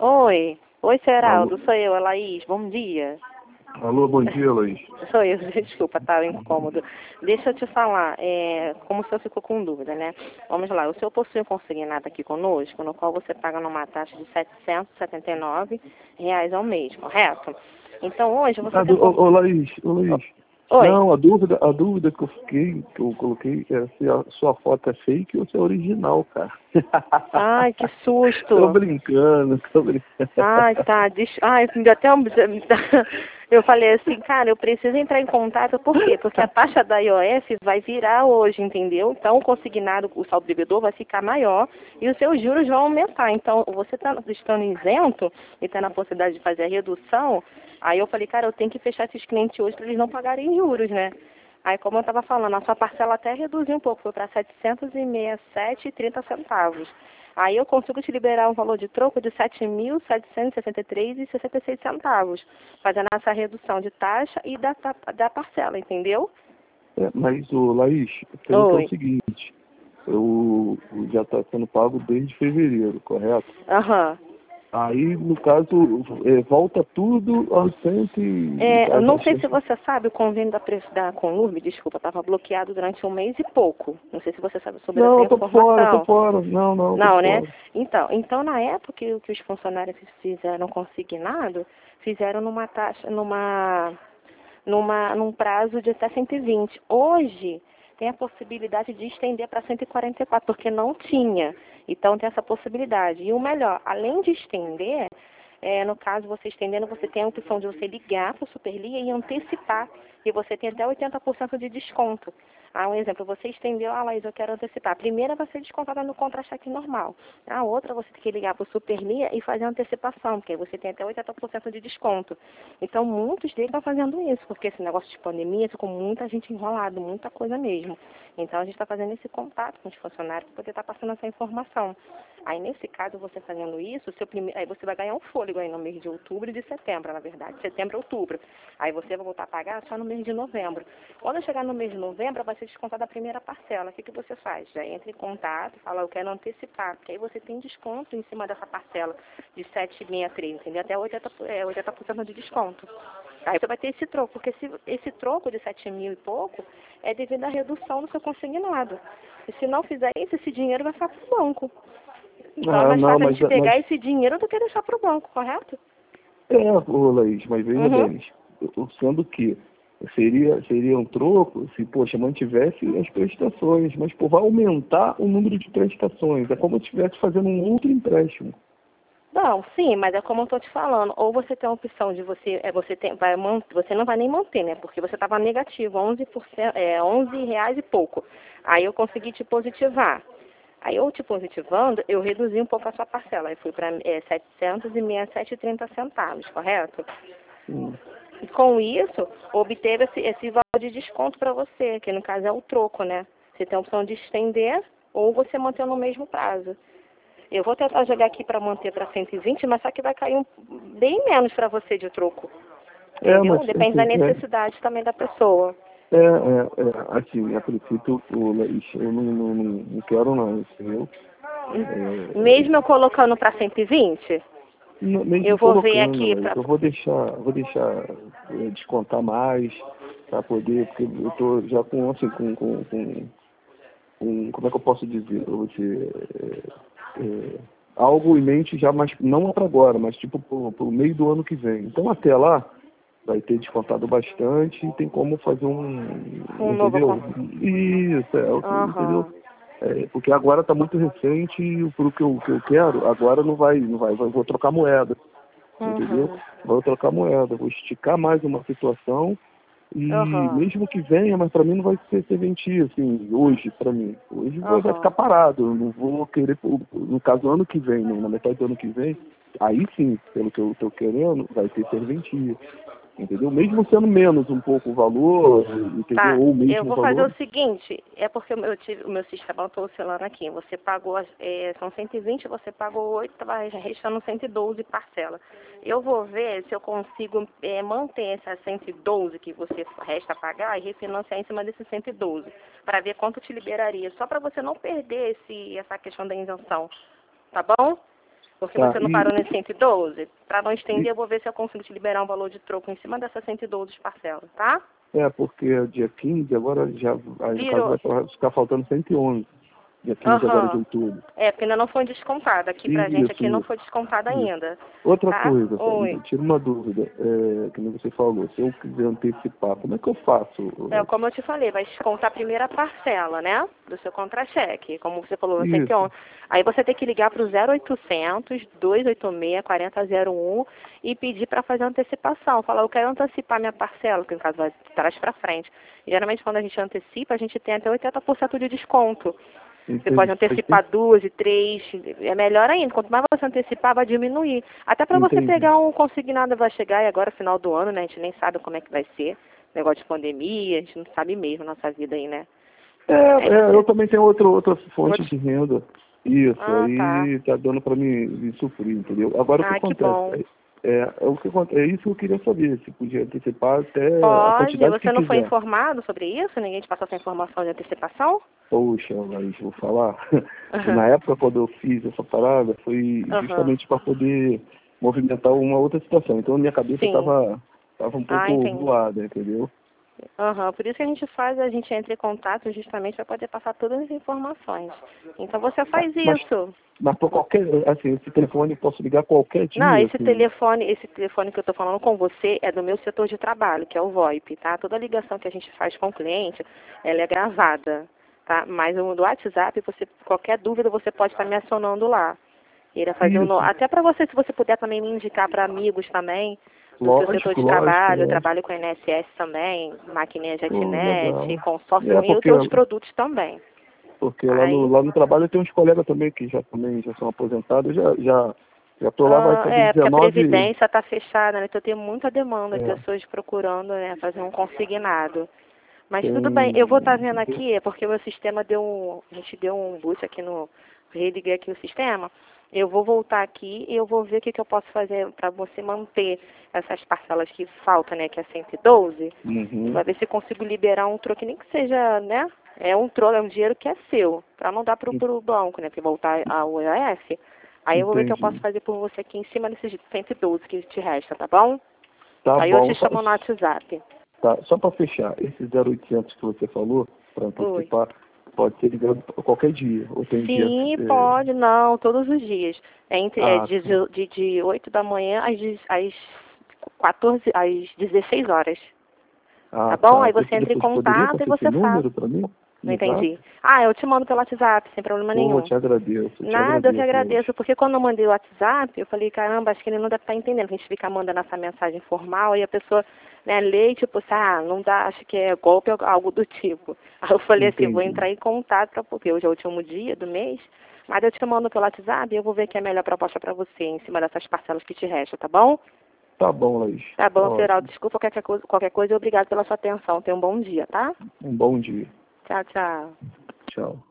Oi. Oi, Alô, Seraldo. Sou eu, a Laís. Bom dia. alô, bom dia, Laís. Sou eu. Desculpa, estava incômodo. Deixa eu te falar. Como o senhor ficou com dúvida, né? Vamos lá. O senhor possui um consignado aqui conosco, no qual você paga numa taxa de R$ 779 ao mês, correto? Então, hoje você tem... Laís. Oi. Não, a dúvida que eu fiquei, que eu coloquei, é se a sua foto é fake ou se é original, cara. Ai, que Tô susto. brincando, tô brincando. Ai, tá. Ai, me deu até um... Eu falei assim, cara, eu preciso entrar em contato. Por quê? Porque a taxa da iOS vai virar hoje, entendeu? Então, o consignado, o saldo devedor vai ficar maior e os seus juros vão aumentar. Então, você estando isento e tendo a possibilidade de fazer a redução, aí eu falei, cara, eu tenho que fechar esses clientes hoje para eles não pagarem juros, né? Aí, como eu estava falando, a sua parcela até reduziu um pouco, foi para R$ 767,30. Aí eu consigo te liberar um valor de troco de R$ 7.763,66, fazendo essa redução de taxa e da parcela, entendeu? Mas, Laís, pelo que é o Oi. seguinte, eu já está sendo pago desde fevereiro, correto? Aham. Aí, no caso, volta tudo aos 100 Eu não sei se você sabe, o convênio da Conurb, desculpa, estava bloqueado durante um mês e pouco. Não sei se você sabe sobre essa Não, eu tô informação. fora. Não, tô Não, né? fora. Então na época que os funcionários fizeram consignado, fizeram numa taxa, num prazo de até 120. Hoje tem a possibilidade de estender para 144, porque não tinha. Então tem essa possibilidade. E o melhor, além de estender, no caso você estendendo, você tem a opção de você ligar para o Superlia e antecipar. E você tem até 80% de desconto. Um exemplo, você estendeu, Laís, eu quero antecipar. A primeira vai ser descontada no contra-cheque normal. A outra você tem que ligar para o Superlia e fazer a antecipação, porque aí você tem até 80% de desconto. Então, muitos deles estão fazendo isso, porque esse negócio de pandemia ficou muita gente enrolado, muita coisa mesmo. Então, a gente está fazendo esse contato com os funcionários para poder estar passando essa informação. Aí, nesse caso, você fazendo isso, aí você vai ganhar um fôlego aí no mês de outubro e de setembro, na verdade. Setembro e outubro. Aí você vai voltar a pagar só no mês de novembro. Quando chegar no mês de novembro, vai ser descontada a primeira parcela. O que você faz? Já entra em contato, fala, eu quero antecipar, porque aí você tem desconto em cima dessa parcela de 763, entendeu? Até 80% de desconto. Aí você vai ter esse troco, porque esse troco de 7 mil e pouco é devido à redução do seu consignado. E se não fizer isso, esse dinheiro vai ficar para o banco. Então é Ah, mais não, fácil a mas, gente pegar mas esse dinheiro do que deixar para o banco, correto? Laís, mas veja Uhum. bem, sendo que seria um troco se, poxa, mantivesse as prestações, mas, pô, vai aumentar o número de prestações, é como se estivesse fazendo um outro empréstimo. Não, sim, mas é como eu estou te falando. Ou você tem a opção de você não vai nem manter, né? Porque você estava negativo, 11%, R$ 11 e pouco. Aí eu consegui te positivar. Aí eu te positivando, eu reduzi um pouco a sua parcela. Aí fui para R$ 767,30, correto? Hum. E com isso, obteve esse valor de desconto para você, que no caso é o troco, né? Você tem a opção de estender ou você manter no mesmo prazo. Eu vou tentar jogar aqui para manter para 120, mas só que vai cair bem menos para você de troco. Entendeu? Mas, Depende da assim, necessidade também da pessoa. assim, a princípio, Laís, eu não quero não, entendeu? Mesmo eu colocando para 120, eu Mesmo vou ver colocando, aqui Laís, para... eu vou deixar descontar mais, para poder, porque eu tô já com, assim, como é que eu posso dizer para você, algo em mente já, mas não para agora, mas tipo pro meio do ano que vem. Então até lá vai ter descontado bastante e tem como fazer Um novo... entendeu? Isso, entendeu? Aham. Porque agora está muito recente e pro que eu quero, agora não vai, vou trocar moeda, entendeu? Uhum. Vou trocar moeda, vou esticar mais uma situação e Aham. mesmo que venha, mas para mim não vai ser serventia, assim, hoje para mim. Hoje vai ficar Aham. parado, eu não vou querer, no caso, ano que vem, na metade do ano que vem, aí sim, pelo que eu estou querendo, vai ter serventia, entendeu? Mesmo sendo menos um pouco o valor, entendeu? Tá, Ou eu mesmo o vou fazer valor. o seguinte, é porque o meu sistema está oscilando aqui. Você pagou, são 120, você pagou 8, vai restando 112 parcela. Eu vou ver se eu consigo manter essa 112 que você resta pagar e refinanciar em cima desses 112, para ver quanto te liberaria, só para você não perder essa questão da isenção, tá bom? Porque Tá, você não parou nas 112. Para não estender, eu vou ver se eu consigo te liberar um valor de troco em cima dessas 112 parcelas, tá? Porque dia 15 agora já, aí no caso Virou. vai ficar faltando 111. Dia 15 agora de Aham. outubro. Porque ainda não foi descontada. Aqui pra gente aqui não Isso, foi descontada isso. ainda. Outra Tá? coisa, Oi. tira uma dúvida, que nem você falou, se eu quiser antecipar, como é que eu faço? Como eu te falei, vai descontar a primeira parcela, né? Do seu contra-cheque. Como você falou, Isso, 111. Aí você tem que ligar para o 0800 286 4001 e pedir para fazer antecipação. Falar, eu quero antecipar minha parcela, que no caso vai de trás para frente. E, geralmente quando a gente antecipa, a gente tem até 80% de desconto. Você pode antecipar 2 e 3, é melhor ainda. Quanto mais você antecipar, vai diminuir. Até para você entendi. pegar um consignado, vai chegar e agora, final do ano, né? A gente nem sabe como é que vai ser. Negócio de pandemia, a gente não sabe mesmo a nossa vida aí, né? Eu também tenho outra fonte de renda. Isso, Ah, tá. aí tá dando para me suprir, entendeu? Agora o que Que bom. acontece? É isso que eu queria saber, se podia antecipar até a Pode. quantidade que Você não foi quiser. informado sobre isso? Ninguém te passou essa informação de antecipação? Poxa, mas vou falar. Aham. Na época, quando eu fiz essa parada, foi Aham. justamente para poder movimentar uma outra situação. Então, a minha cabeça Sim. tava um Ah, pouco entendi. voada, entendeu? Aham. Por isso que a gente entra em contato justamente para poder passar todas as informações. Então você Tá, faz Mas, isso. mas por qualquer, assim, esse telefone eu posso ligar qualquer Não, dia, assim. esse telefone que eu estou falando com você é do meu setor de trabalho, que é o VoIP, tá? Toda ligação que a gente faz com o cliente, ela é gravada, tá? Mas o do WhatsApp, qualquer dúvida, você pode estar me acionando lá. Irá fazer Isso, até para você, se você puder também me indicar para amigos também do seu setor lógico, de lógico, trabalho, eu lógico. trabalho com a INSS também, maquininha Pô, JetNet, legal. consórcio e Porque, outros produtos também. porque Aí, lá no trabalho eu tenho uns colegas também que já são aposentados, já tô lá, vai fazer porque a 19. Previdência está fechada, né? Então tem muita demanda de É, pessoas procurando, né, fazer um consignado. Mas tudo bem, eu vou estar tem. vendo aqui, é porque o meu sistema a gente deu um boot aqui religuei aqui o sistema. Eu vou voltar aqui e eu vou ver o que eu posso fazer para você manter essas parcelas que faltam, né, que é 112. Uhum, Vai ver se eu consigo liberar um troco, nem que seja, né, é um troco, é um dinheiro que é seu, para não dar para o banco, né, porque voltar ao IOF. Aí eu vou ver o que eu posso entendi. fazer por você aqui em cima desses 112 que te resta, tá bom? Tá Aí eu bom. te chamo no WhatsApp. Só para fechar, esse 0800 que você falou, para Oi. antecipar, pode ser ligado qualquer dia, ou tem dia. Sim, pode, não, todos os dias. Tá. De 8 da manhã às 14, às 16 horas. Tá bom? Tá. Aí você entra em Depois poderia contato e passar esse você faz. número para mim? Não No Zap? entendi. Eu te mando pelo WhatsApp, sem problema Pô, nenhum. Nada, eu que te Laís. agradeço, porque quando eu mandei o WhatsApp, eu falei, caramba, acho que ele não deve estar entendendo, que a gente fica mandando essa mensagem formal e a pessoa, né, lê, tipo, não dá, acho que é golpe ou algo do tipo. Aí eu falei assim, vou Entendi. entrar em contato, porque hoje é o último dia do mês, mas eu te mando pelo WhatsApp e eu vou ver que é a melhor proposta para você, em cima dessas parcelas que te restam, tá bom? Tá bom, Laís. Tá Tá bom, Geraldo, ótimo. desculpa qualquer coisa e obrigado pela sua atenção. Tenha um bom dia, tá? Um bom dia. Tchau, tchau. Tchau.